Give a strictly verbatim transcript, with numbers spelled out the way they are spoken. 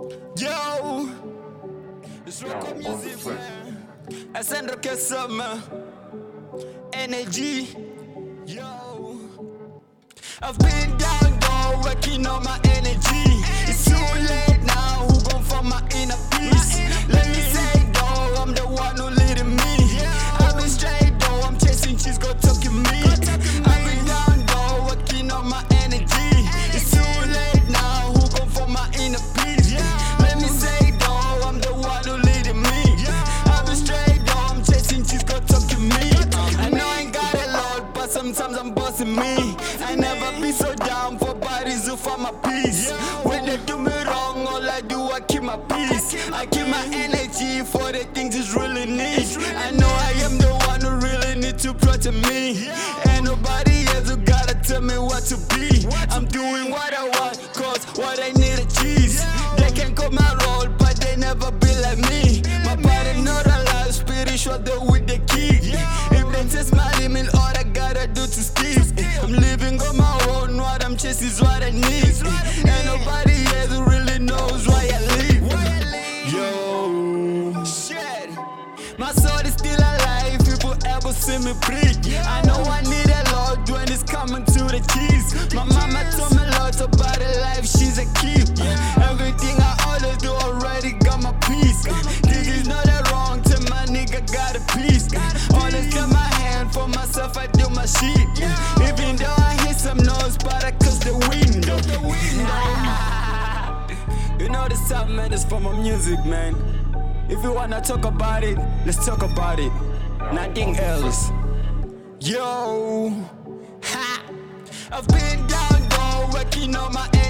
Yo, it's rock music, man. I send rock summer energy. Yo, I've been down, though, working on my energy. It's too late now, who gon' find my inner peace? Let me say, though, I'm the one who leading me. I've been straight, though, I'm chasing cheese, go talking me. I've been down, though, working on my energy. It's too late now, who gon' find my inner peace? Let me say, though, I'm the one who leading me. I've been straight, though, I'm chasing cheese, go talking me. I know I ain't got a lot, but sometimes I'm bossing me. I never be so down for bodies who find my peace. When they do me wrong, all I do, I keep my peace. I keep my energy for the things it's really need. I know I am the one who really need to protect me. Ain't nobody else who gotta tell me what to be. I'm doing what I want, cause what I need is cheese. They can call my role, but they never be like me. My body not alive, spiritual though with the key. If they test my limit, all I gotta do to skip. I'm living on my own, what I'm chasing is what I need. And nobody else who really knows why I live. Yo, shit, my soul is still alive, people ever see me breathe. I know I need a lot when it's coming to the cheese. My mama told me lots about her life, she's a keep. Everything I always do already got my peace. This is not a wrong till my nigga got a piece. Always got my hand for myself, I do my shit. Even though I hear some noise, but I close the window. You know the sound, man, is for my music, man. If you wanna talk about it, let's talk about it. Nothing else. Yo, ha! I've been down, though, working on my